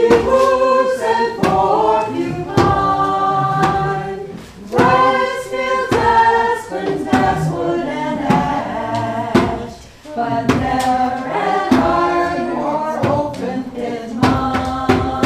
moose and porcupine, Westfield, Aspens, basswood, and ash, but never an iron or open pit mine.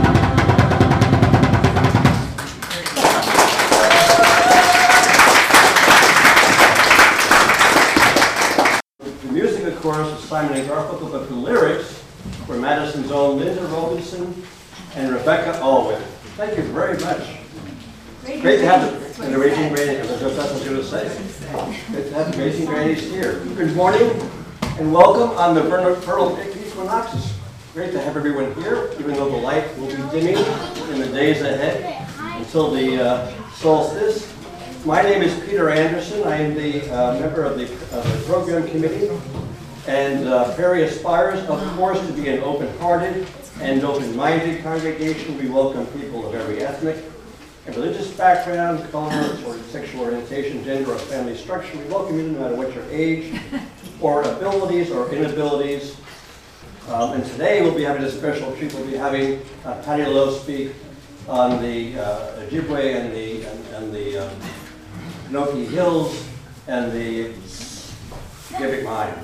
The music, of course, was Simon and Garfunkel, but the lyrics were Madison's own Linda Robinson and Rebecca Alwyn. Thank you very much. Great to have the Raging Grannies. That's what I was going to say. Great to have the Raging Grannies here. Good morning and welcome on the vernal equinoxes. Great to have everyone here, even though the light will be dimming in the days ahead until the solstice. My name is Peter Anderson. I am the member of the program committee. And Perry aspires, of course, to be an open-hearted and open-minded congregation. We welcome people of every ethnic and religious background, color, or sexual orientation, gender, or family structure. We welcome you no matter what your age, or abilities, or inabilities. And today we'll be having a special treat. We'll be having Patty Lowe speak on the Ojibwe and the Pinocchio Hills and the Gibbet Mine.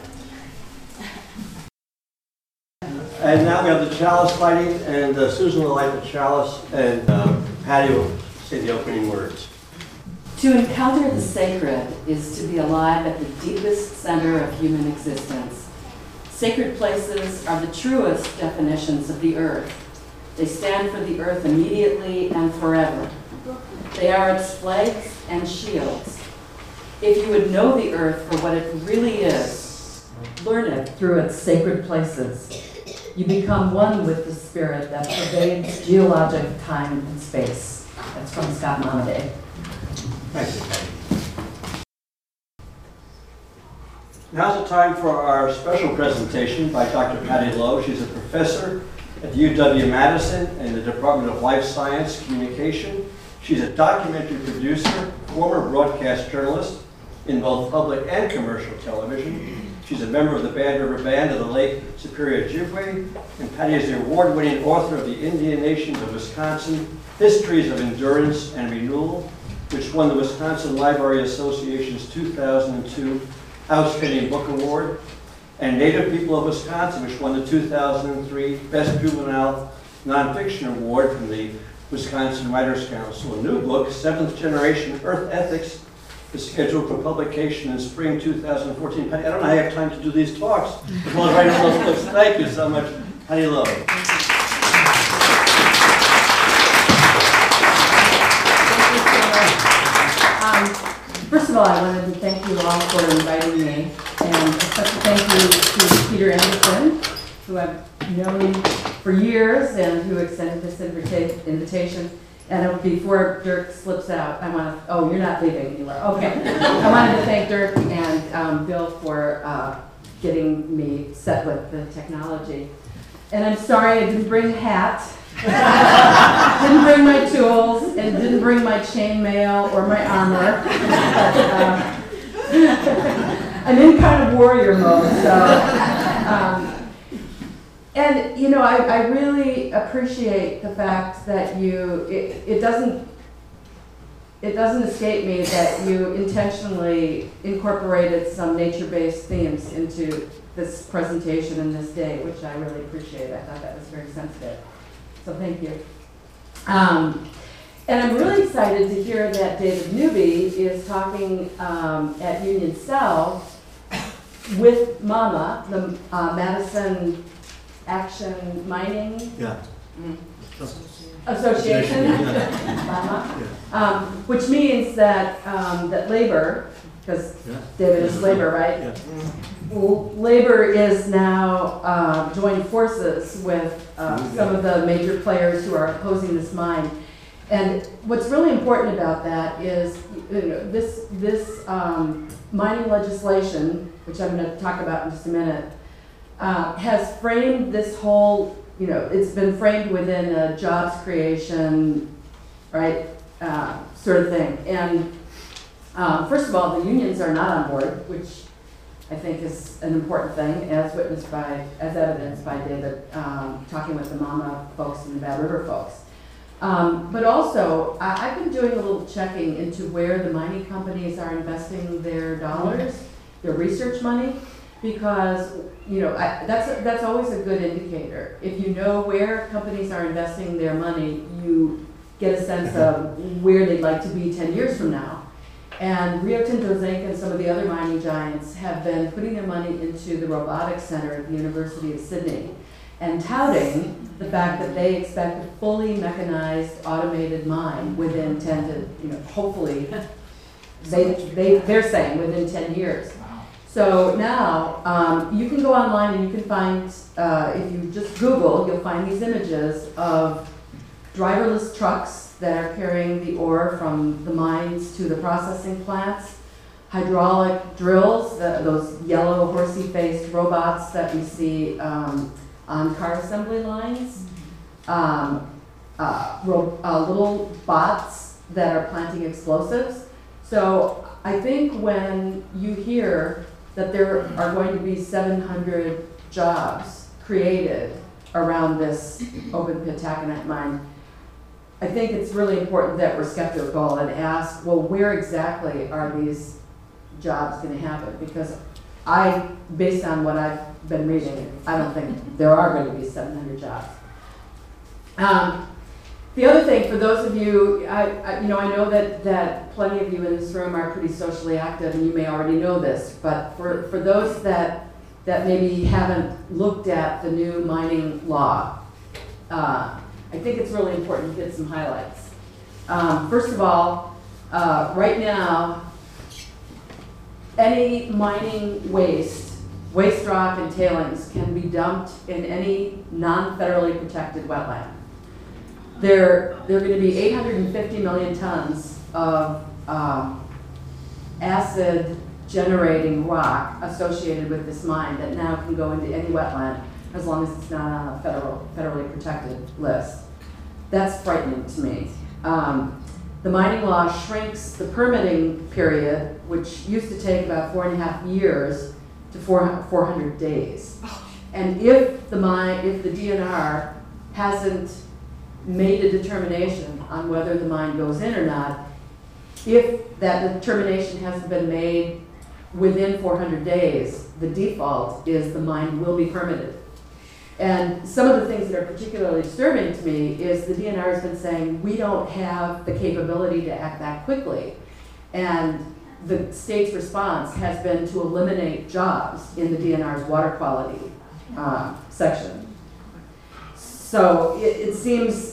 And now we have the chalice fighting, and Susan will light the chalice, and Patty will say the opening words. To encounter the sacred is to be alive at the deepest center of human existence. Sacred places are the truest definitions of the earth. They stand for the earth immediately and forever. They are its flags and shields. If you would know the earth for what it really is, learn it through its sacred places. You become one with the spirit that pervades geologic time and space. That's from Scott Monaday. Thank you, Patty. Now's the time for our special presentation by Dr. Patty Lowe. She's a professor at UW-Madison in the Department of Life Science Communication. She's a documentary producer, former broadcast journalist in both public and commercial television. She's a member of the Bad River Band of the Lake Superior Ojibwe, and Patty is the award-winning author of the Indian Nations of Wisconsin, Histories of Endurance and Renewal, which won the Wisconsin Library Association's 2002 Outstanding Book Award, and Native People of Wisconsin, which won the 2003 Best Juvenile Nonfiction Award from the Wisconsin Writers' Council. A new book, Seventh Generation Earth Ethics, is scheduled for publication in spring 2014. Patty, I don't know how you have time to do these talks. Well, write those books. Thank you so much, Patty Lowe. First of all, I wanted to thank you all for inviting me, and a special thank you to Peter Anderson, who I've known for years and who extended this invitation. And before Dirk slips out, I want to, oh, you're not leaving, you are, okay. I wanted to thank Dirk and Bill for getting me set with the technology. And I'm sorry I didn't bring a hat, didn't bring my tools, and didn't bring my chainmail or my armor. I'm in kind of warrior mode, so. And you know, I really appreciate the fact that it doesn't escape me that you intentionally incorporated some nature-based themes into this presentation and this day, which I really appreciate. I thought that was very sensitive. So thank you. And I'm really excited to hear that David Newby is talking at Union Cell with MAMA, the Madison Action Mining Association, which means that that labor, because David is labor, right? Well, labor is now joined forces with some of the major players who are opposing this mine. And what's really important about that is, you know, this mining legislation, which I'm going to talk about in just a minute, has framed this whole, you know, it's been framed within a jobs creation, right, sort of thing. And first of all, the unions are not on board, which I think is an important thing, as evidenced by David talking with the Mama folks and the Bad River folks. But also, I've been doing a little checking into where the mining companies are investing their dollars, their research money, because that's always a good indicator. If you know where companies are investing their money, you get a sense of where they'd like to be 10 years from now. And Rio Tinto Zinc and some of the other mining giants have been putting their money into the Robotics Center at the University of Sydney and touting the fact that they expect a fully mechanized, automated mine within 10 to, hopefully, they're saying within 10 years. So now, you can go online and you can find, if you just Google, you'll find these images of driverless trucks that are carrying the ore from the mines to the processing plants, hydraulic drills, those yellow horsey-faced robots that we see on car assembly lines, little bots that are planting explosives. So I think when you hear that there are going to be 700 jobs created around this open pit taconite mine, I think it's really important that we're skeptical and ask, well, where exactly are these jobs going to happen? Because based on what I've been reading, I don't think there are going to be 700 jobs. The other thing, for those of you, I know that plenty of you in this room are pretty socially active, and you may already know this, but for those that maybe haven't looked at the new mining law, I think it's really important to get some highlights. First of all, right now, any mining waste rock and tailings can be dumped in any non-federally protected wetland. There are going to be 850 million tons of acid-generating rock associated with this mine that now can go into any wetland as long as it's not on a federally protected list. That's frightening to me. The mining law shrinks the permitting period, which used to take about 4.5 years, to 400 days. And if the DNR hasn't made a determination on whether the mine goes in or not, if that determination hasn't been made within 400 days, the default is the mine will be permitted. And some of the things that are particularly disturbing to me is the DNR has been saying we don't have the capability to act that quickly. And the state's response has been to eliminate jobs in the DNR's water quality section. So it seems,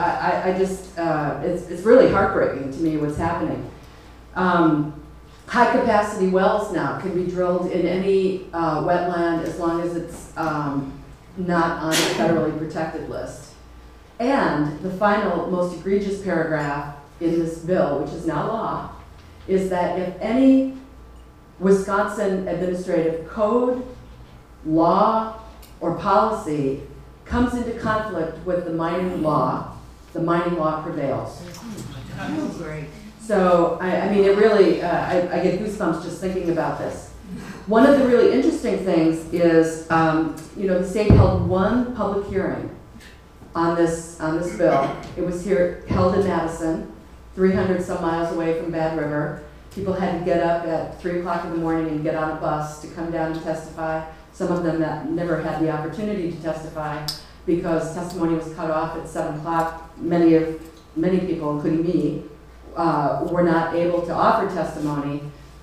it's really heartbreaking to me what's happening. High capacity wells now can be drilled in any wetland as long as it's not on a federally protected list. And the final, most egregious paragraph in this bill, which is now law, is that if any Wisconsin administrative code, law, or policy comes into conflict with the mining law prevails. That's great. So, I mean, it really, I get goosebumps just thinking about this. One of the really interesting things is, the state held one public hearing on this bill. It was held in Madison, 300 some miles away from Bad River. People had to get up at 3 o'clock in the morning and get on a bus to come down and testify. Some of them that never had the opportunity to testify because testimony was cut off at 7 o'clock. Many people, including me, were not able to offer testimony.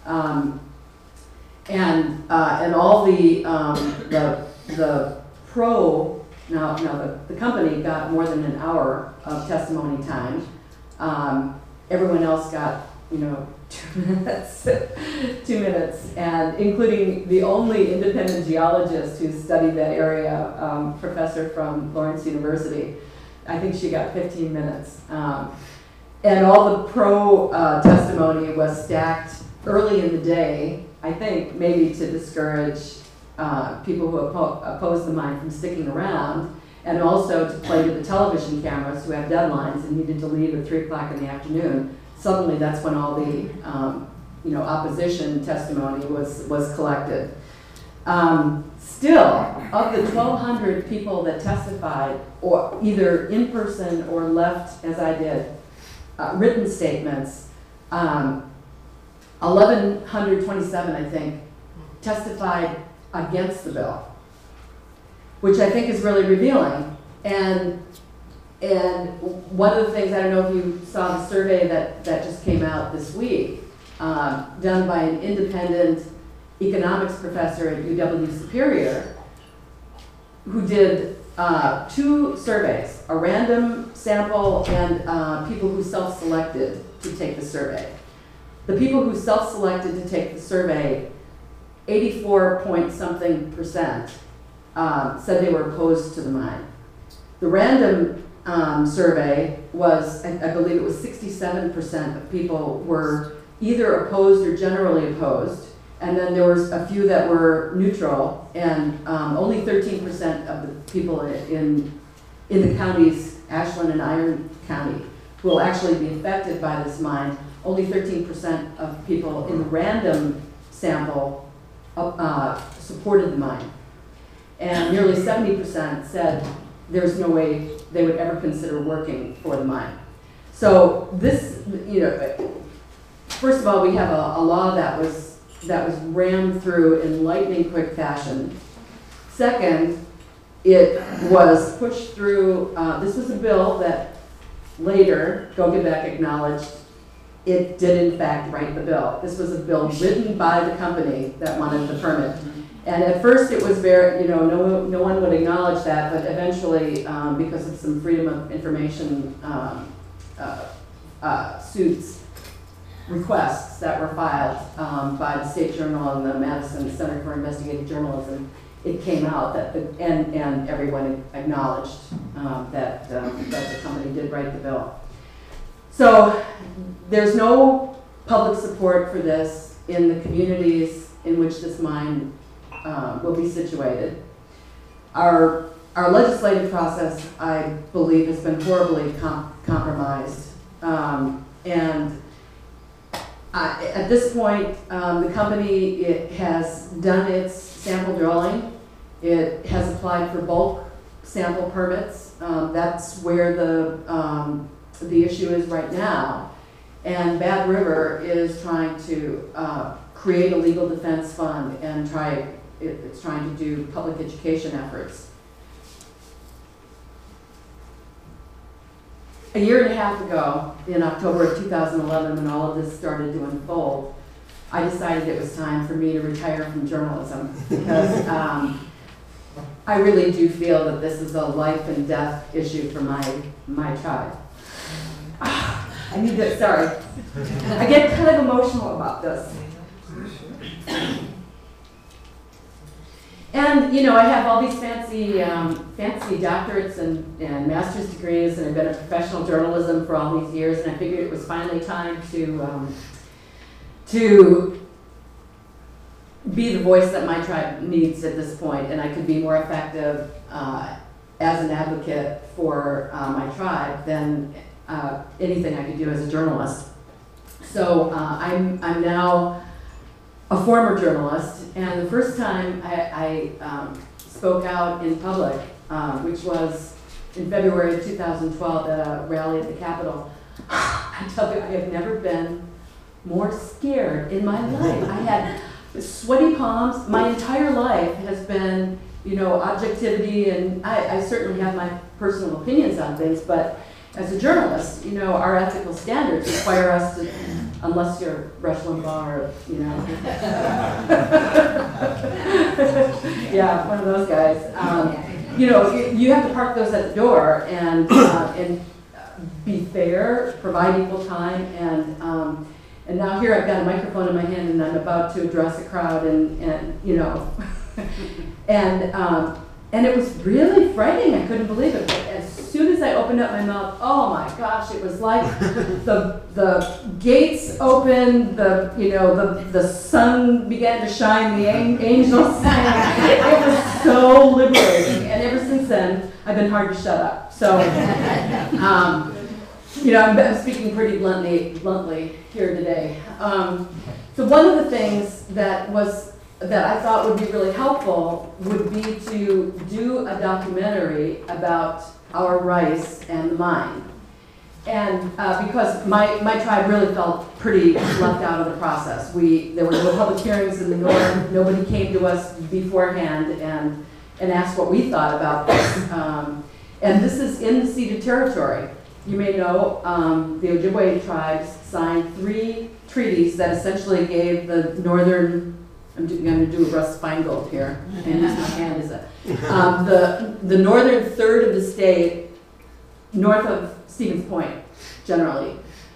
And all the company got more than an hour of testimony time. Everyone else got 2 minutes, 2 minutes, and including the only independent geologist who studied that area, professor from Lawrence University. I think she got 15 minutes. And all the pro testimony was stacked early in the day, I think maybe to discourage people who oppose the mine from sticking around, and also to play to the television cameras who have deadlines and needed to leave at 3 o'clock in the afternoon. Suddenly that's when all the opposition testimony was collected. Still, of the 1,200 people that testified, or either in person or left, as I did, written statements, 1,127, I think, testified against the bill, which I think is really revealing. And one of the things, I don't know if you saw the survey that just came out this week, done by an independent economics professor at UW Superior, who did 2 surveys, a random sample and people who self-selected to take the survey. The people who self-selected to take the survey, 84-point-something% said they were opposed to the mine. The random survey was, I believe it was 67% of people were either opposed or generally opposed, and then there was a few that were neutral, and only 13% of the people in the counties, Ashland and Iron County, will actually be affected by this mine. Only 13% of people in the random sample supported the mine. And nearly 70% said there's no way they would ever consider working for the mine. So this, first of all, we have a law that was rammed through in lightning quick fashion. Second, it was pushed through, this was a bill that later Gogebeck acknowledged it did in fact write the bill. This was a bill written by the company that wanted the permit. And at first it was very, no one would acknowledge that, but eventually, because of some freedom of information requests that were filed by the State Journal and the Madison Center for Investigative Journalism, it came out that, and everyone acknowledged that the company did write the bill. So there's no public support for this in the communities in which this mine will be situated. Our legislative process, I believe, has been horribly compromised. And at this point, the company, it has done its sample drilling. It has applied for bulk sample permits. That's where the issue is right now. And Bad River is trying to create a legal defense fund and it's trying to do public education efforts. A year and a half ago, in October of 2011, when all of this started to unfold, I decided it was time for me to retire from journalism because I really do feel that this is a life and death issue for my tribe. I need to, sorry. I get kind of emotional about this. And, I have all these fancy doctorates and master's degrees, and I've been a professional journalism for all these years, and I figured it was finally time to be the voice that my tribe needs at this point, and I could be more effective as an advocate for my tribe than anything I could do as a journalist. So I'm now a former journalist, and the first time I spoke out in public, which was in February of 2012 at a rally at the Capitol, I tell you, I have never been more scared in my life. I had sweaty palms. My entire life has been, objectivity, and I certainly have my personal opinions on things, but as a journalist, our ethical standards require us to, unless you're Rush Limbaugh or, yeah, one of those guys. You have to park those at the door and be fair, provide equal time, and now here I've got a microphone in my hand and I'm about to address a crowd and and it was really frightening. I couldn't believe it. But as soon as I opened up my mouth, oh my gosh, it was like the gates opened, the sun began to shine, the angels sang. It was so liberating. And ever since then, I've been hard to shut up. So, I'm speaking pretty bluntly here today. So one of the things that I thought would be really helpful would be to do a documentary about our rice and the mine. And because my tribe really felt pretty left out of the process. There were no public hearings in the north. Nobody came to us beforehand and asked what we thought about this. And this is in the ceded territory. You may know the Ojibwe tribes signed 3 treaties that essentially gave the northern, I'm going to do a Russ Feingold here, and use my hand as the northern third of the state, north of Stevens Point, generally.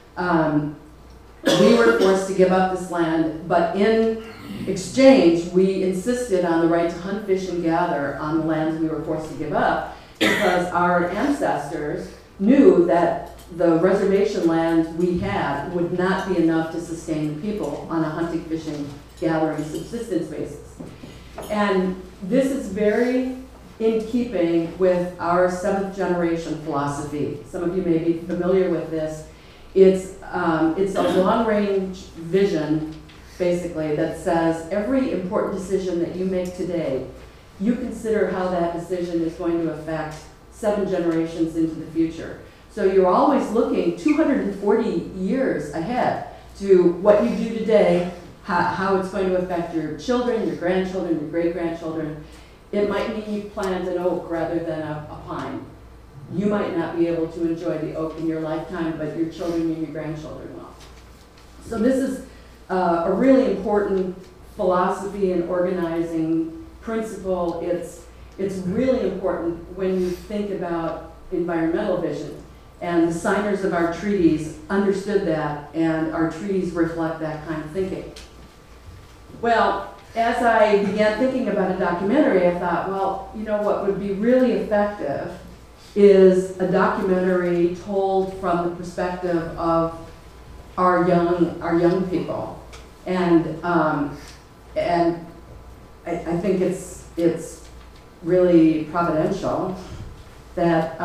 We were forced to give up this land, but in exchange, we insisted on the right to hunt, fish, and gather on the lands we were forced to give up, because our ancestors knew that the reservation land we had would not be enough to sustain the people on a hunting, fishing, gathering, subsistence basis. And this is very in keeping with our 7th generation philosophy. Some of you may be familiar with this. It's a long-range vision, basically, that says every important decision that you make today, you consider how that decision is going to affect 7 generations into the future. So you're always looking 240 years ahead to what you do today, how it's going to affect your children, your grandchildren, your great-grandchildren. It might mean you plant an oak rather than a pine. You might not be able to enjoy the oak in your lifetime, but your children and your grandchildren will. So this is a really important philosophy and organizing principle. It's really important when you think about environmental vision. And the signers of our treaties understood that, and our treaties reflect that kind of thinking. Well, as I began thinking about a documentary, I thought, well, you know what would be really effective is a documentary told from the perspective of our young people. And I think it's really providential that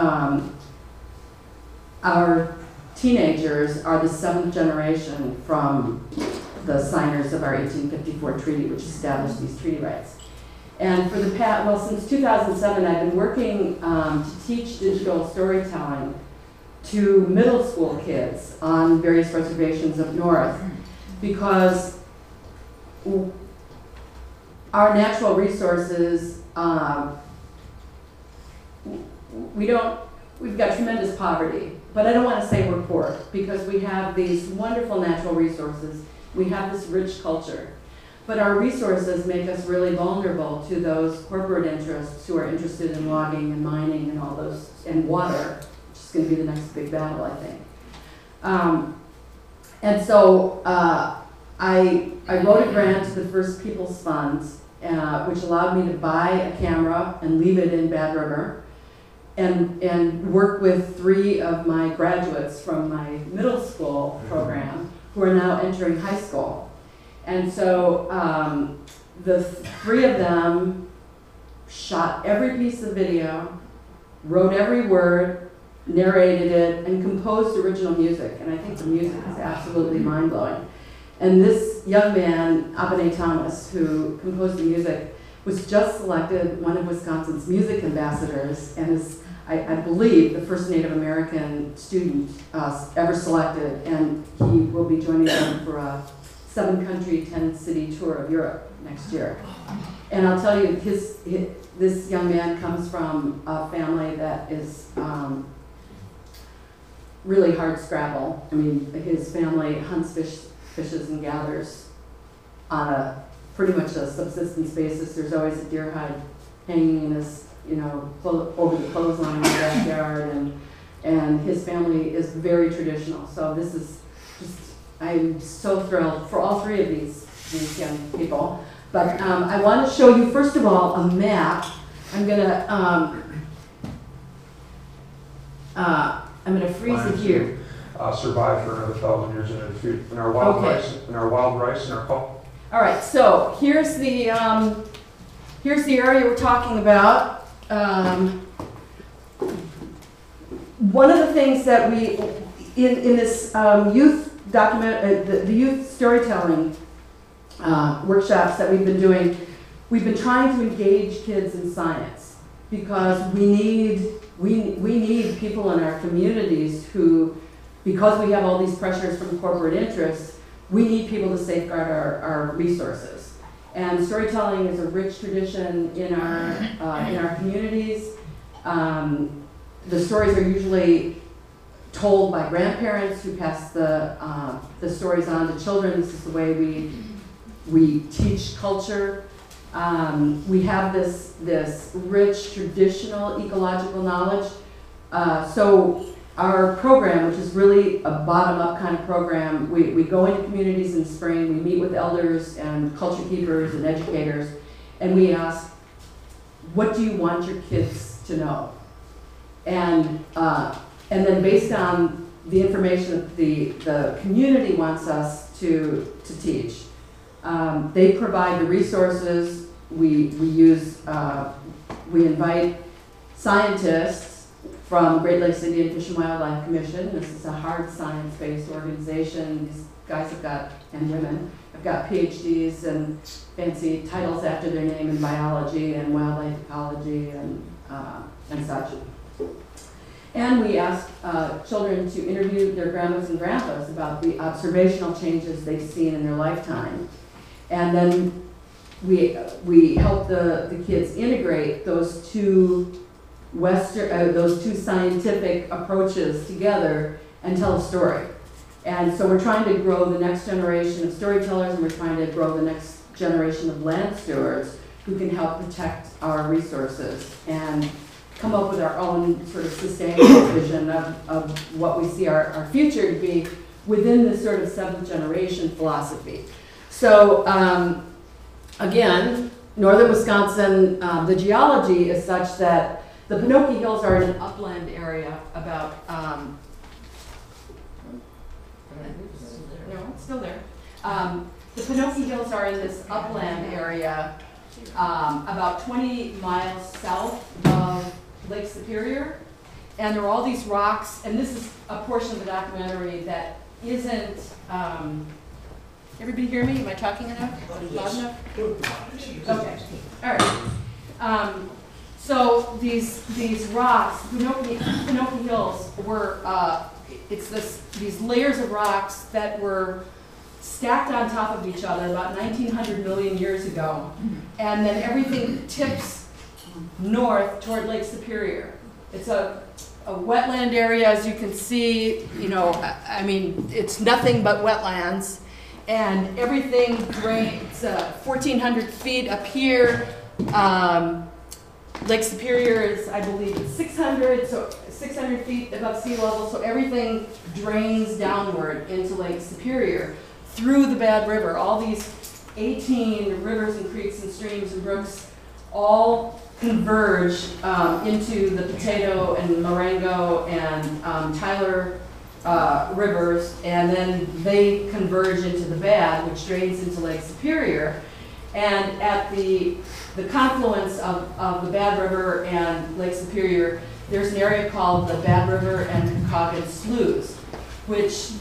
our teenagers are the 7th generation from the signers of our 1854 treaty, which established these treaty rights. And for the past, well, since 2007, I've been working to teach digital storytelling to middle school kids on various reservations up north, because our natural resources, we've got tremendous poverty, but I don't want to say we're poor, because we have these wonderful natural resources. We have this rich culture. But our resources make us really vulnerable to those corporate interests who are interested in logging and mining and all those, and water, which is going to be the next big battle, I think. And so I wrote a grant to the First Peoples Fund, which allowed me to buy a camera and leave it in Bad River, and work with 3 of my graduates from my middle school program who are now entering high school. And so the 3 of them shot every piece of video, wrote every word, narrated it, and composed original music. And I think the music is absolutely mind-blowing. And this young man, Abene Thomas, who composed the music, was just selected one of Wisconsin's music ambassadors, and is, I believe, the first Native American student ever selected. And he will be joining them for a 7-country, 10-city tour of Europe next year. And I'll tell you, this young man comes from a family that is really hard scrabble. I mean, his family hunts, fishes, and gathers on a pretty much a subsistence basis. There's always a deer hide hanging in his, over the clothesline in the backyard, and his family is very traditional. So this is just, I'm so thrilled for all 3 of these young people. But I want to show you, first of all, a map. I'm gonna freeze it here. Survive for another 1,000 years into the future. And our wild rice, and our pulp. All right. So here's the area we're talking about. One of the things that we in this youth document, the youth storytelling workshops that we've been doing, we've been trying to engage kids in science because we need people in our communities who, because we have all these pressures from corporate interests, we need people to safeguard our resources. And storytelling is a rich tradition in our communities. The stories are usually told by grandparents who pass the stories on to children. This is the way we teach culture. We have this rich traditional ecological knowledge. So our program, which is really a bottom-up kind of program, we go into communities in spring, we meet with elders and culture keepers and educators, and we ask, what do you want your kids to know? And then based on the information that the community wants us to teach, they provide the resources. We invite scientists from Great Lakes Indian Fish and Wildlife Commission. This is a hard science-based organization. These guys and women have got PhDs and fancy titles after their name in biology and wildlife ecology and such. And we ask children to interview their grandmas and grandpas about the observational changes they've seen in their lifetime. And then we help the kids integrate those two scientific approaches together and tell a story. And so we're trying to grow the next generation of storytellers, and we're trying to grow the next generation of land stewards who can help protect our resources and come up with our own sort of sustainable vision of what we see our future to be within this sort of seventh generation philosophy. So again, northern Wisconsin, the geology is such that the Pinocchio Hills are in an upland area about, no, it's still there. The Pinocchio Hills are in this upland area about 20 miles south of Lake Superior. And there are all these rocks, and this is a portion of the documentary that isn't, everybody hear me? Am I talking enough? Loud enough? Okay, all right. So these rocks, Pinocchio Hills, were these layers of rocks that were stacked on top of each other about 1900 million years ago, and then everything tips north toward Lake Superior. It's a wetland area, as you can see. I mean, it's nothing but wetlands, and everything drains 1,400 feet up here. Lake Superior is, I believe, 600 feet above sea level, so everything drains downward into Lake Superior through the Bad River. All these 18 rivers and creeks and streams and brooks all converge into the Potato and Marengo and Tyler rivers, and then they converge into the Bad, which drains into Lake Superior. And at the confluence of the Bad River and Lake Superior, there's an area called the Bad River and Kockogan Sloughs, which,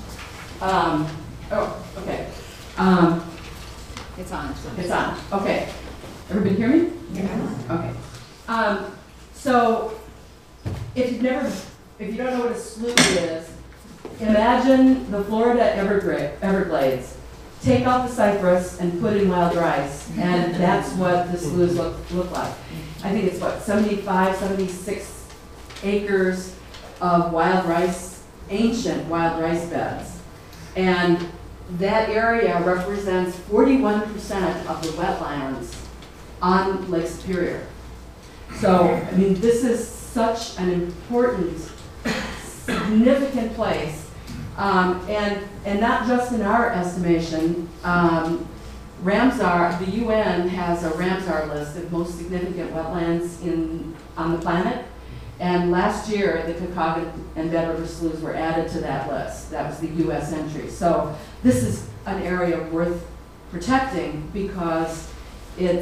it's on. It's on, okay. Everybody hear me? Yeah. Okay. So, if you don't know what a slough is, imagine the Florida Everglades. Take out the cypress and put in wild rice, and that's what the sloughs look like. I think it's 75, 76 acres of wild rice, ancient wild rice beds. And that area represents 41% of the wetlands on Lake Superior. So, I mean, this is such an important, significant place. And not just in our estimation, Ramsar, the UN has a Ramsar list of most significant wetlands on the planet. And last year, the Kockogan and Bad River Sloughs were added to that list. That was the US entry. So this is an area worth protecting because it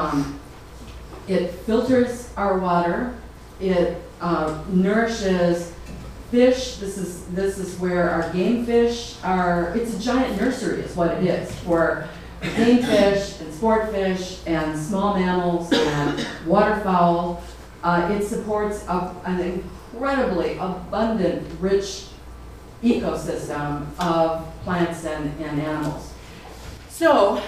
filters our water, it nourishes fish. This is where our game fish are. It's a giant nursery is what it is for game fish and sport fish and small mammals and waterfowl. It supports an incredibly abundant, rich ecosystem of plants and animals. So,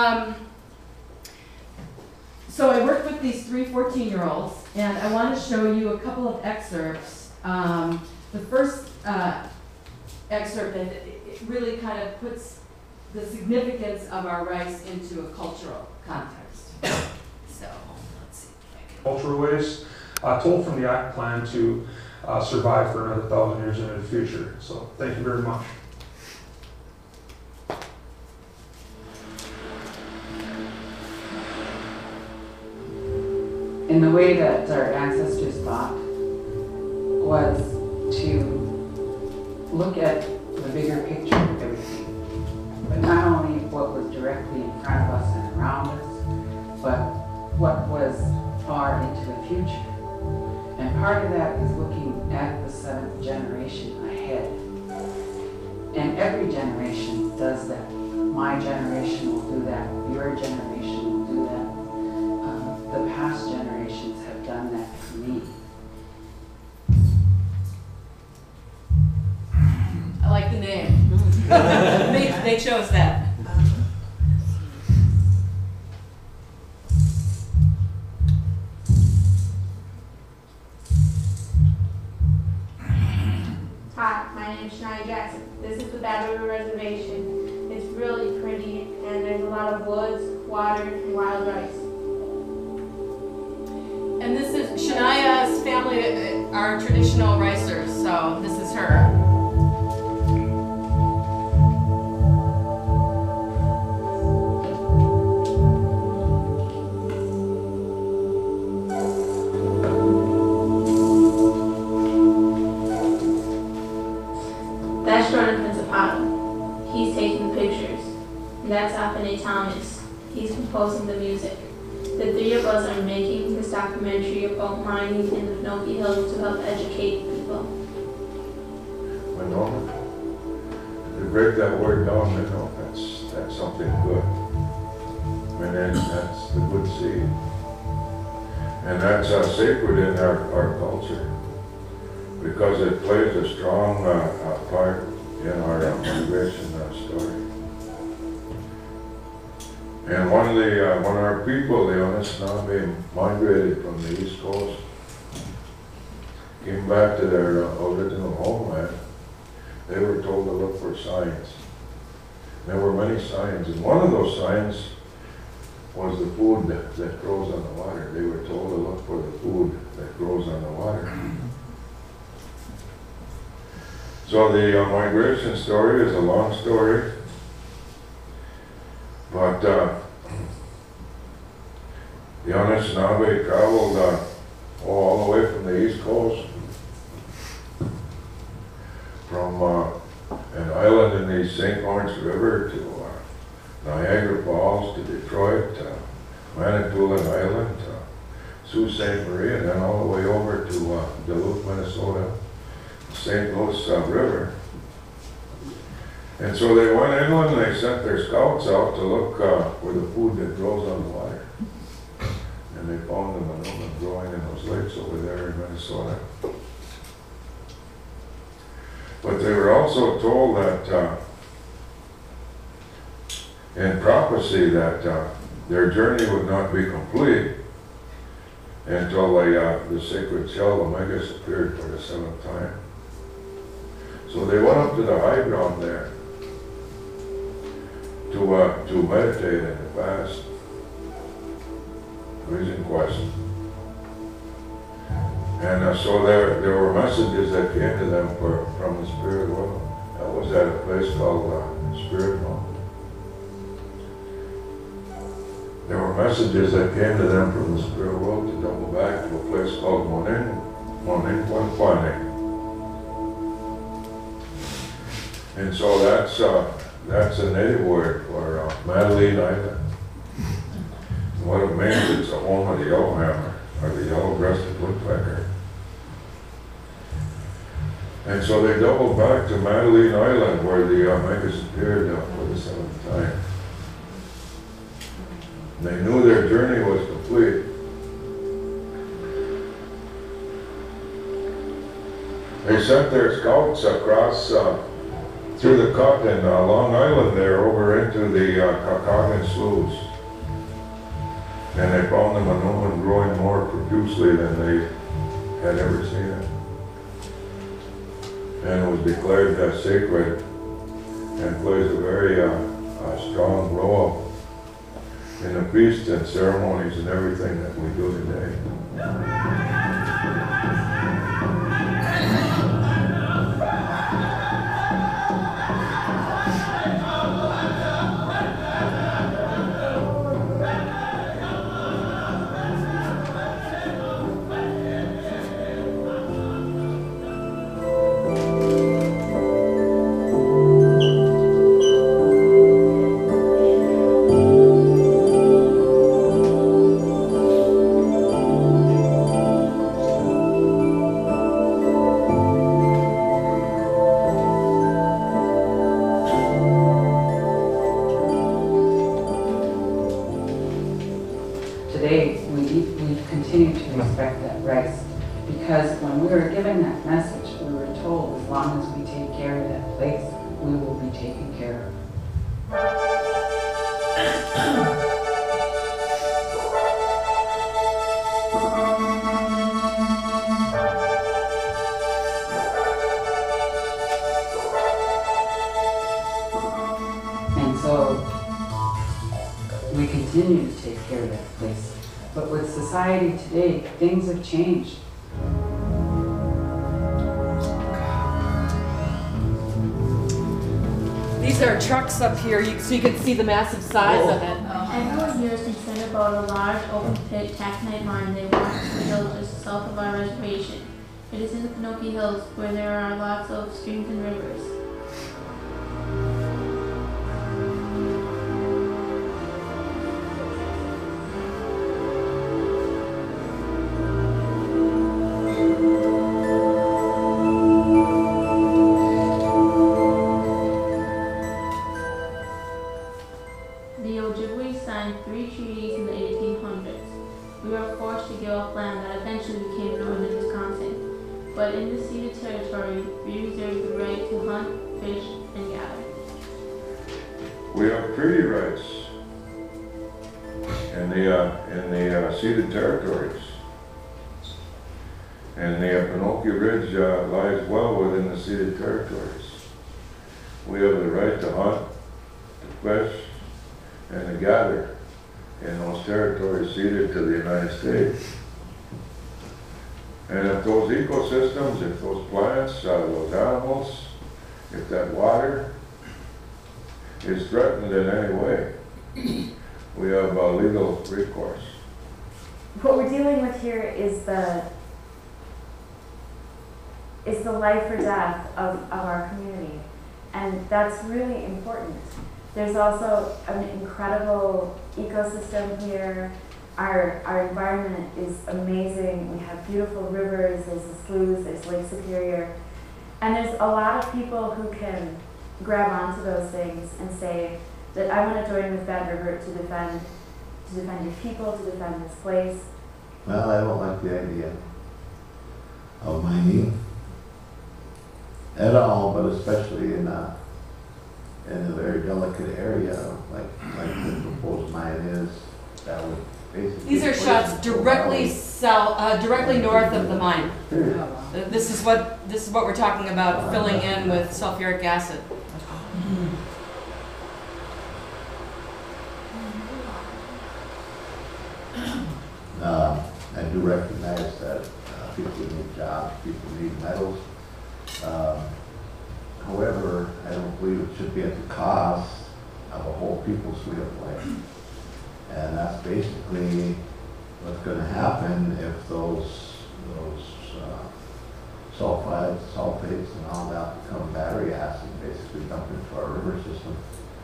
so I worked with these 3 14-year-olds, and I want to show you a couple of excerpts. The first excerpt, and it really kind of puts the significance of our rice into a cultural context. So, let's see if I can. Cultural waste, told from the Act Plan to survive for another 1,000 years into the future. So thank you very much. And the way that our ancestors thought was to look at the bigger picture of everything. But not only what was directly in front of us and around us, but what was far into the future. And part of that is looking at the 7th generation ahead. And every generation does that. My generation will do that. Your generation will do that. The past generations have done that for me. I like the name. They chose that. Hi, my name is Shania Jackson. This is the Battle River Reservation. It's really pretty, and there's a lot of woods, water, and wild rice. And this is Shania's family, are traditional ricers, so this is her. That's Jordan Principato. He's taking pictures. And that's Anthony Thomas. He's composing the music. The 3 of us are making this documentary about mining in the Pinocchio Hills to help educate people. Winona, to break that word down, that's something good. And then that's the good seed. And that's sacred in our culture because it plays a strong part in our migration story. And one of our people, the Anishinaabe, migrated from the East Coast, came back to their original homeland. They were told to look for signs. There were many signs, and one of those signs was the food that grows on the water. They were told to look for the food that grows on the water. So the migration story is a long story, but the Anishinaabe traveled all the way from the East Coast, from an island in the St. Lawrence River to Niagara Falls to Detroit, Manitoulin Island, Sault Ste. Marie, and then all the way over to Duluth, Minnesota, St. Louis River. And so they went inland and they sent their scouts out to look for the food that grows on the water. And they found the manuma growing in those lakes over there in Minnesota. But they were also told that in prophecy that their journey would not be complete until the sacred shell, the Megas, appeared for the 7th time. So they went up to the high ground there to meditate and to fast, raising questions. And so there were messages that came to them from the spirit world. That was at a place called Spirit Mountain. There were messages that came to them from the spirit world to double back to a place called Monin Kwankwani. And so that's a native word for Madeline Island. And what it means, it's a home of the yellowhammer, or the yellow-breasted woodpecker. And so they doubled back to Madeline Island, where the Megas appeared for the 7th time. They knew their journey was complete. They sent their scouts across through the cut in Long Island there over into the Kakagan sloughs. And they found the Manoomin growing more profusely than they had ever seen it. And it was declared sacred and plays a very strong role in the feasts and ceremonies and everything that we do today. Today, we continue to respect that rice because when we were given that message, we were told as long as we take care of that place, we will be taken care of. And so we continue to take care of that place. But with society today, things have changed. These are trucks up here, so you can see the massive size of it. Everyone here is concerned about a large open pit taconite mine they want to build just south of our reservation. It is in the Pinocchio Hills where there are lots of streams and rivers. The Ojibwe signed 3 treaties in the 1800s. We were forced to give up land that eventually became northern Wisconsin. But in the ceded territory, we reserve the right to hunt, fish, and gather. We have treaty rights in the ceded territories. And the Pinocchio Ridge lies well within the ceded territories. We have the right to hunt, to fish, and to gather in those territories ceded to the United States. And if those ecosystems, if those plants, those animals, if that water is threatened in any way, we have legal recourse. What we're dealing with here is the life or death of our community, and that's really important. There's also an incredible ecosystem here. Our environment is amazing. We have beautiful rivers, there's the sloughs, there's Lake Superior, and there's a lot of people who can grab onto those things and say that I want to join with Bad River to defend your people, to defend this place. Well, I don't like the idea of mining at all, but especially in a very delicate area like the proposed mine is. That would basically. These are shots directly directly north of the mine. This is what we're talking about, filling in with sulfuric acid. I do recognize that people need jobs, people need metals. However, I don't believe it should be at the cost of a whole people's way of life. And that's basically what's going to happen if those sulfides, sulfates, and all that become battery acid, basically dumped into our river system.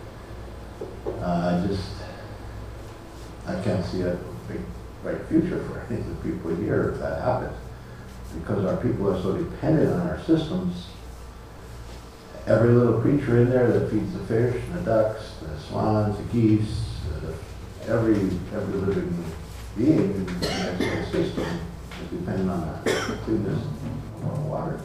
I can't see a big bright future for any of the people here if that happens, because our people are so dependent on our systems. Every little creature in there that feeds the fish, and the ducks, the swans, the geese, every living being in the natural system is dependent on that cleanness of water.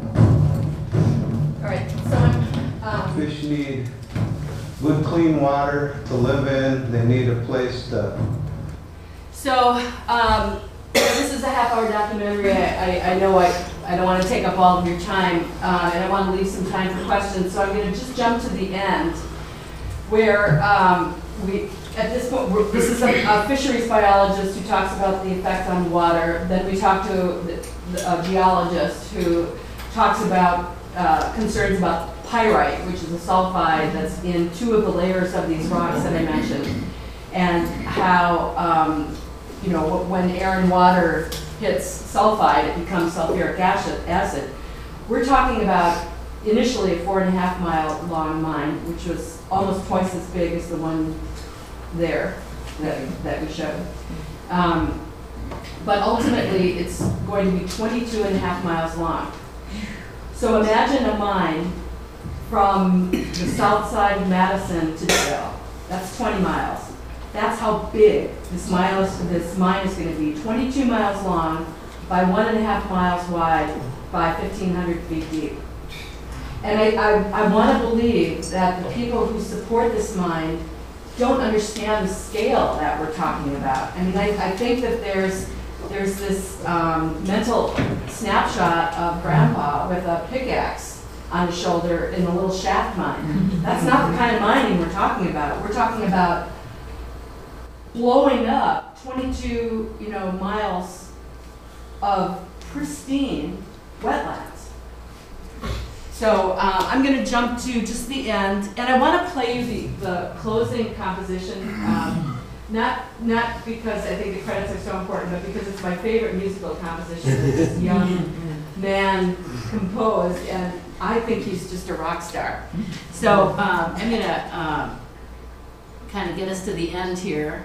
All right, someone, Fish need good, clean water to live in. They need a place to. so, this is a half-hour documentary. I know I don't want to take up all of your time, and I want to leave some time for questions, so I'm going to just jump to the end, where at this point, this is a fisheries biologist who talks about the effect on water. Then we talk to a geologist who talks about concerns about pyrite, which is a sulfide that's in 2 of the layers of these rocks that I mentioned, and how when air and water hits sulfide, it becomes sulfuric acid. We're talking about initially a 4.5-mile long mine, which was almost twice as big as the one there that we showed. But ultimately, it's going to be 22.5 miles long. So imagine a mine from the south side of Madison to Dale. That's 20 miles. That's how big this mine is going to be. 22 miles long by 1.5 miles wide by 1,500 feet deep. And I want to believe that the people who support this mine don't understand the scale that we're talking about. I mean, I think that there's this mental snapshot of Grandpa with a pickaxe on his shoulder in a little shaft mine. That's not the kind of mining we're talking about. We're talking about blowing up 22, miles of pristine wetlands. So I'm going to jump to just the end, and I want to play you the closing composition, not because I think the credits are so important, but because it's my favorite musical composition that this young man composed, and I think he's just a rock star. So I'm going to kind of get us to the end here.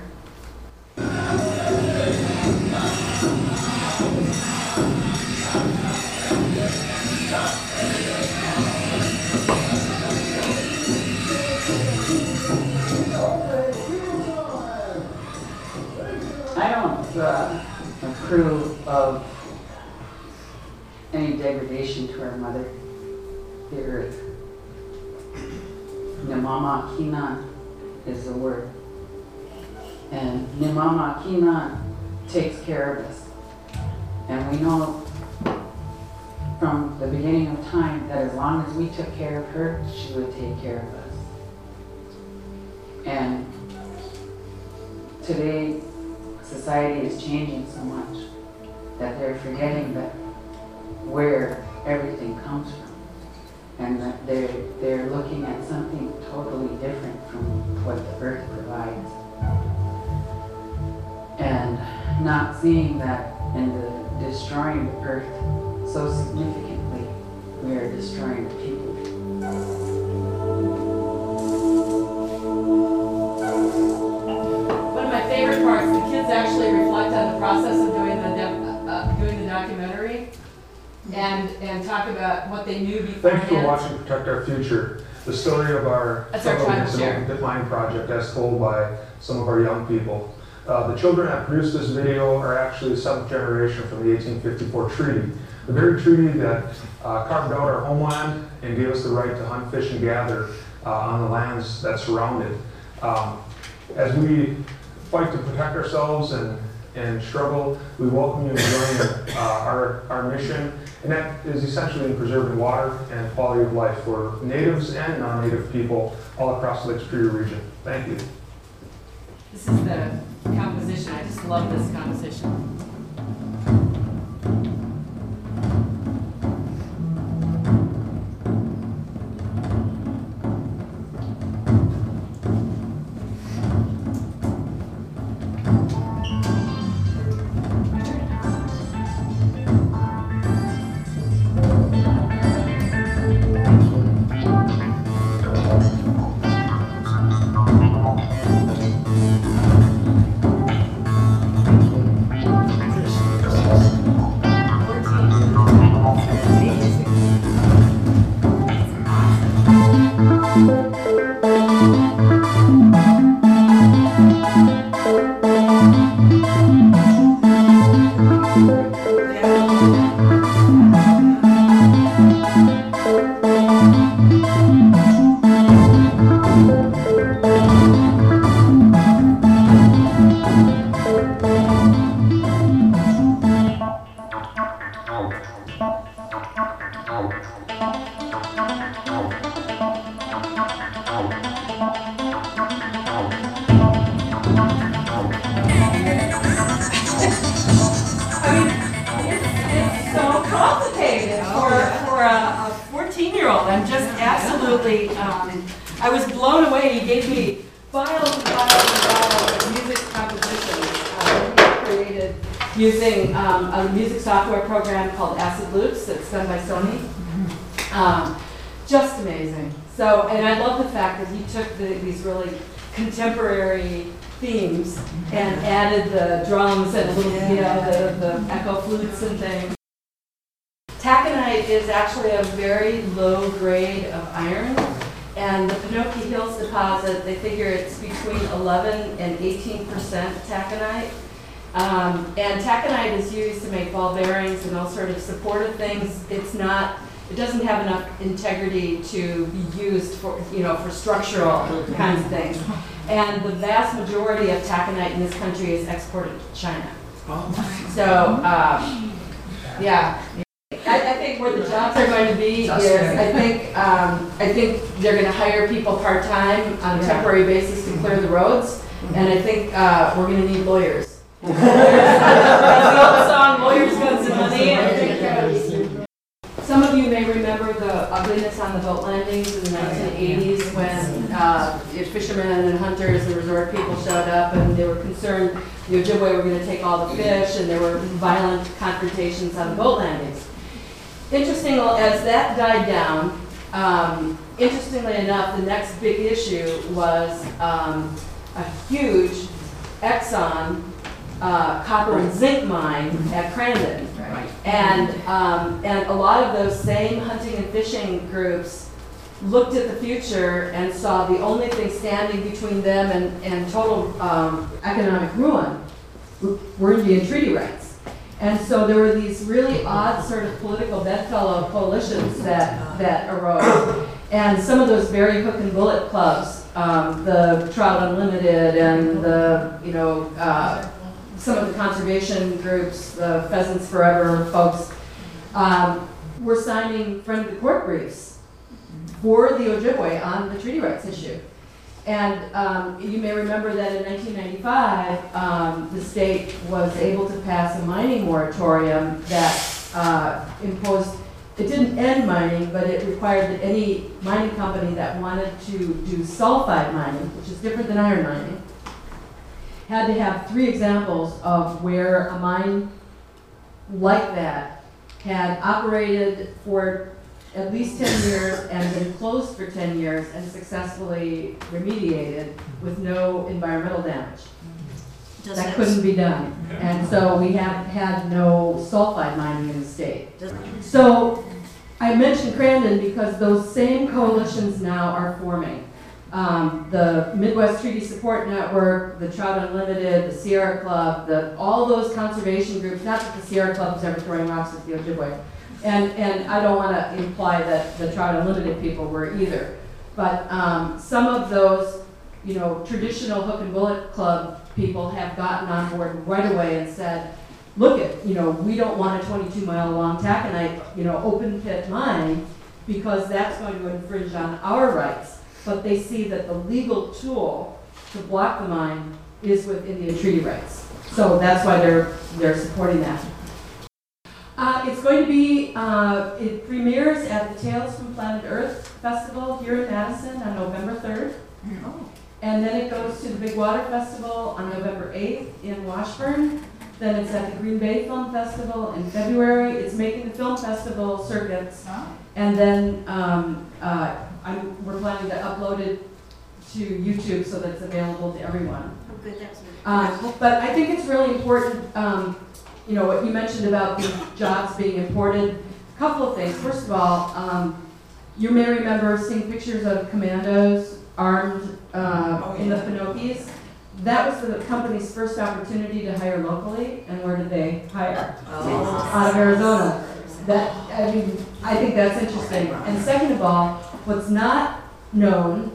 I don't approve of any degradation to our mother, the earth. Nimama Kinan is the word. And Nimama Kinan takes care of us. And we know from the beginning of time that as long as we took care of her, she would take care of us. And today, society is changing so much that they're forgetting that where everything comes from, and that they're looking at something totally different from what the earth provides, and not seeing that in the destroying the earth so significantly, we are destroying the people. One of my favorite parts, the kids actually reflect on the process of doing the documentary and talk about what they knew beforehand. Thank you for watching Protect Our Future, the story of our open pit mine project as told by some of our young people. The children that produced this video are actually the 7th generation from the 1854 treaty. The very treaty that carved out our homeland and gave us the right to hunt, fish, and gather on the lands that surround it. As we fight to protect ourselves and struggle, we welcome you to join our mission, and that is essentially in preserving water and quality of life for natives and non-native people all across the Lake Superior region. Thank you. This is the composition. I just love this composition. absolutely, I was blown away. He gave me files and files and files of music compositions that he created using a music software program called Acid Loops that's done by Sony. Just amazing. So, and I love the fact that he took these really contemporary themes and added the drums and little, you know, the echo flutes and things. Taconite is actually a very low grade of iron, and the Pinocchio Hills deposit, they figure it's between 11 and 18% taconite. And taconite is used to make ball bearings and all sort of supportive things. It doesn't have enough integrity to be used for, you know, for structural kinds of things. And the vast majority of taconite in this country is exported to China. So, yeah. I think where the jobs are going to be is, I think they're going to hire people part-time on a temporary basis to clear the roads, and I think we're going to need lawyers. That's the old song, Lawyers, Guns, and Money. I think, some of you may remember the ugliness on the boat landings in the 1980s when fishermen and hunters and resort people showed up, and they were concerned the Ojibwe were going to take all the fish, and there were violent confrontations on the boat landings. Interesting, as that died down, interestingly enough, the next big issue was a huge Exxon copper and zinc mine at Crandon. Right. And a lot of those same hunting and fishing groups looked at the future and saw the only thing standing between them and total economic ruin were Indian treaty rights. And so there were these really odd sort of political bedfellow coalitions that arose. And some of those very hook and bullet clubs, the Trout Unlimited and the, you know, some of the conservation groups, the Pheasants Forever folks, were signing friend of the court briefs for the Ojibwe on the treaty rights issue. And you may remember that in 1995, the state was able to pass a mining moratorium that imposed, it didn't end mining, but it required that any mining company that wanted to do sulfide mining, which is different than iron mining, had to have 3 examples of where a mine like that had operated for at least 10 years and been closed for 10 years and successfully remediated with no environmental damage. That couldn't be done. And so we have had no sulfide mining in the state. So I mentioned Crandon because those same coalitions now are forming. The Midwest Treaty Support Network, the Trout Unlimited, the Sierra Club, all those conservation groups, not that the Sierra Club is ever throwing rocks at the Ojibwe. And I don't want to imply that the Trout Unlimited people were either. But some of those, you know, traditional hook and bullet club people have gotten on board right away and said, look at, you know, we don't want a 22-mile long taconite, you know, open pit mine because that's going to infringe on our rights. But they see that the legal tool to block the mine is with Indian treaty rights. So that's why they're supporting that. It's going to be, it premieres at the Tales from Planet Earth Festival here in Madison on November 3rd. Oh. And then it goes to the Big Water Festival on November 8th in Washburn. Then it's at the Green Bay Film Festival in February. It's making the film festival circuits. Oh. And then we're planning to upload it to YouTube so that it's available to everyone. Oh, good. That's really cool. But I think it's really important, you know, what you mentioned about the jobs being imported. A couple of things. First of all, you may remember seeing pictures of commandos armed in the Pinocchios. That was the company's first opportunity to hire locally, and where did they hire? Out of Arizona. I mean, I think that's interesting. And second of all, what's not known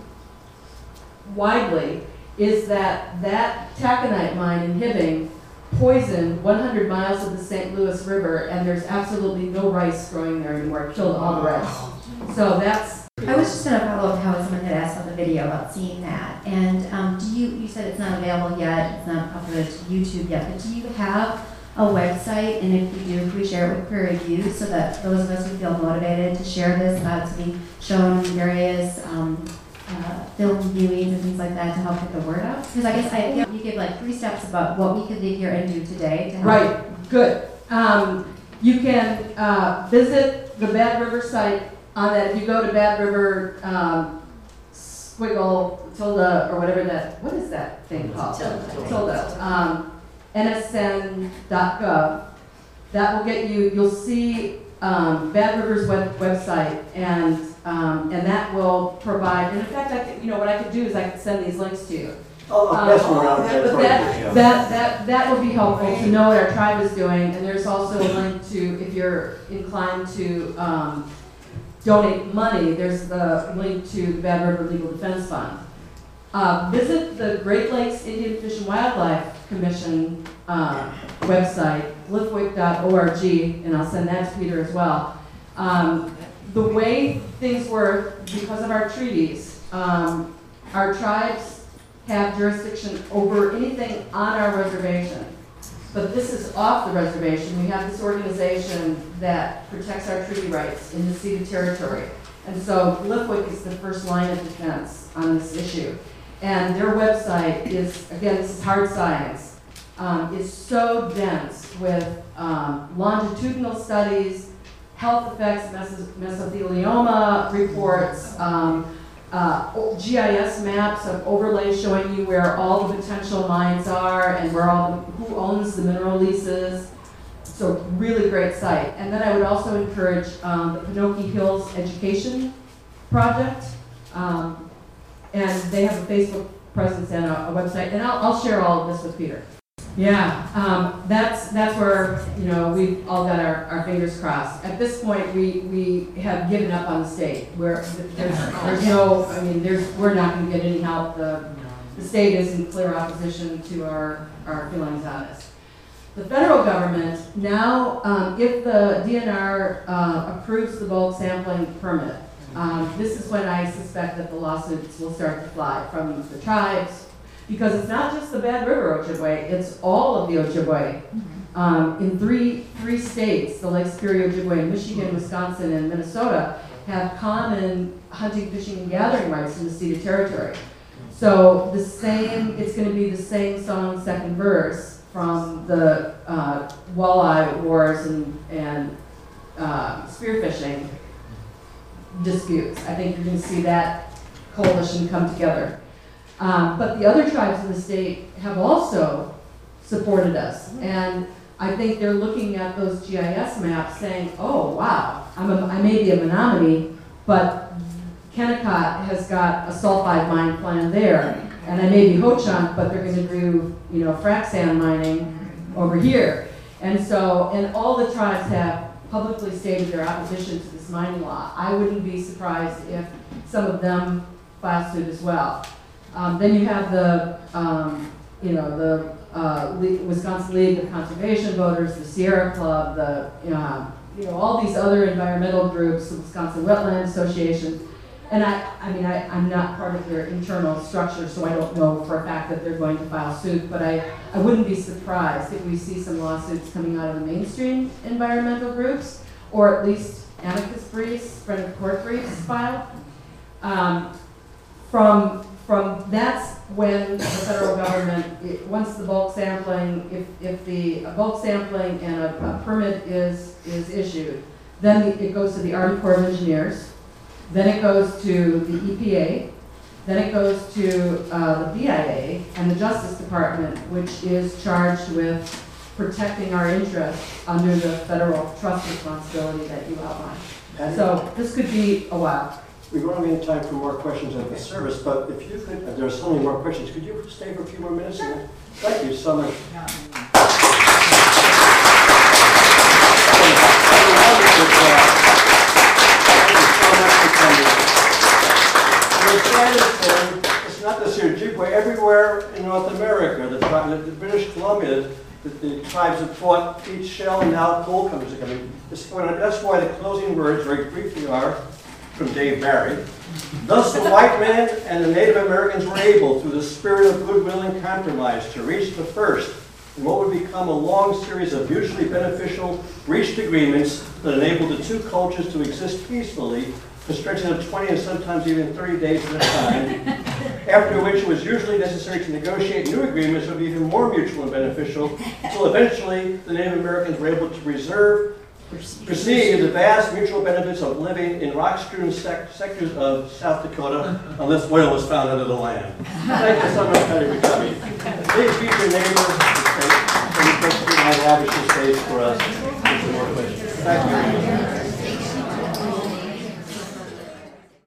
widely is that taconite mine in Hibbing poisoned 100 miles of the St. Louis River, and there's absolutely no rice growing there anymore. It killed all the rice. So that's. I was just going to follow up how someone had asked on the video about seeing that. And you said it's not available yet, it's not uploaded to YouTube yet, but do you have a website, and if we do, we share it with peer review so that those of us who feel motivated to share this, to be shown in various film viewings and things like that to help get the word out. Because I guess you give like 3 steps about what we could leave here and do today to help. Right, good. You can visit the Bad River site on that. If you go to Bad River squiggle tilde or whatever that, what is that thing called? Tilde. nsn.gov. That will get you, you'll see Bad River's website, and that will provide, and in fact, what I could do is I could send these links to you. Pass them around. That will be helpful to know what our tribe is doing, and there's also a link to, if you're inclined to donate money, there's the link to the Bad River Legal Defense Fund. Visit the Great Lakes Indian Fish and Wildlife Commission website, lifwic.org, and I'll send that to Peter as well. The way things work, because of our treaties, our tribes have jurisdiction over anything on our reservation. But this is off the reservation. We have this organization that protects our treaty rights in the ceded territory. And so Lifwic is the first line of defense on this issue. And their website is, again, this is hard science, is so dense with longitudinal studies, health effects, mesothelioma reports, GIS maps of overlays showing you where all the potential mines are and where who owns the mineral leases. So really great site. And then I would also encourage the Pinocchio Hills Education Project. And they have a Facebook presence and a website. And I'll share all of this with Peter. Yeah, that's where, we've all got our fingers crossed. At this point, we have given up on the state. Where there's no, we're not going to get any help. The state is in clear opposition to our feelings on this. The federal government now, if the DNR approves the bulk sampling permit, this is when I suspect that the lawsuits will start to fly from the tribes. Because it's not just the Bad River Ojibwe, it's all of the Ojibwe. In three states, the Lake Superior Ojibwe in Michigan, Wisconsin, and Minnesota, have common hunting, fishing, and gathering rights in the ceded territory. So it's going to be the same song, second verse from the walleye wars and spearfishing disputes. I think you're going to see that coalition come together. But the other tribes in the state have also supported us. And I think they're looking at those GIS maps saying, oh, wow, I may be a Menominee, but Kennecott has got a sulfide mine plan there. And I may be Ho-Chunk, but they're going to do, frac sand mining over here. And all the tribes have publicly stated their opposition to this mining law. I wouldn't be surprised if some of them file suit as well. Then you have the Wisconsin League of Conservation Voters, the Sierra Club, all these other environmental groups, the Wisconsin Wetland Association. And I'm not part of their internal structure, so I don't know for a fact that they're going to file suit, but I wouldn't be surprised if we see some lawsuits coming out of the mainstream environmental groups, or at least amicus briefs, friend of court briefs filed. That's when the federal government, once the bulk sampling, if the bulk sampling and a permit is issued, then it goes to the Army Corps of Engineers, then it goes to the EPA, then it goes to the BIA and the Justice Department, which is charged with protecting our interests under the federal trust responsibility that you outlined. So this could be a while. We're going to be in time for more questions of the service, but if you could, there's so many more questions, could you stay for a few more minutes? Sure. Thank you so much. Yeah. It's not just here, Ojibwe, everywhere in North America, the British Columbia, the tribes have fought each shell and now coal companies are coming. That's why the closing words very briefly are, from Dave Barry. Thus the white man and the Native Americans were able, through the spirit of goodwill and compromise, to reach the first in what would become a long series of mutually beneficial reached agreements that enabled the two cultures to exist peacefully for stretches of 20 and sometimes even 30 days at a time, after which it was usually necessary to negotiate new agreements that would be even more mutual and beneficial, until eventually the Native Americans were able to perceive the vast mutual benefits of living in rock-strewn sectors of South Dakota, unless oil was found under the land. Thank you so much, Patty, for coming. Please meet your neighbor, and you folks can have lavish space for us. Thank you.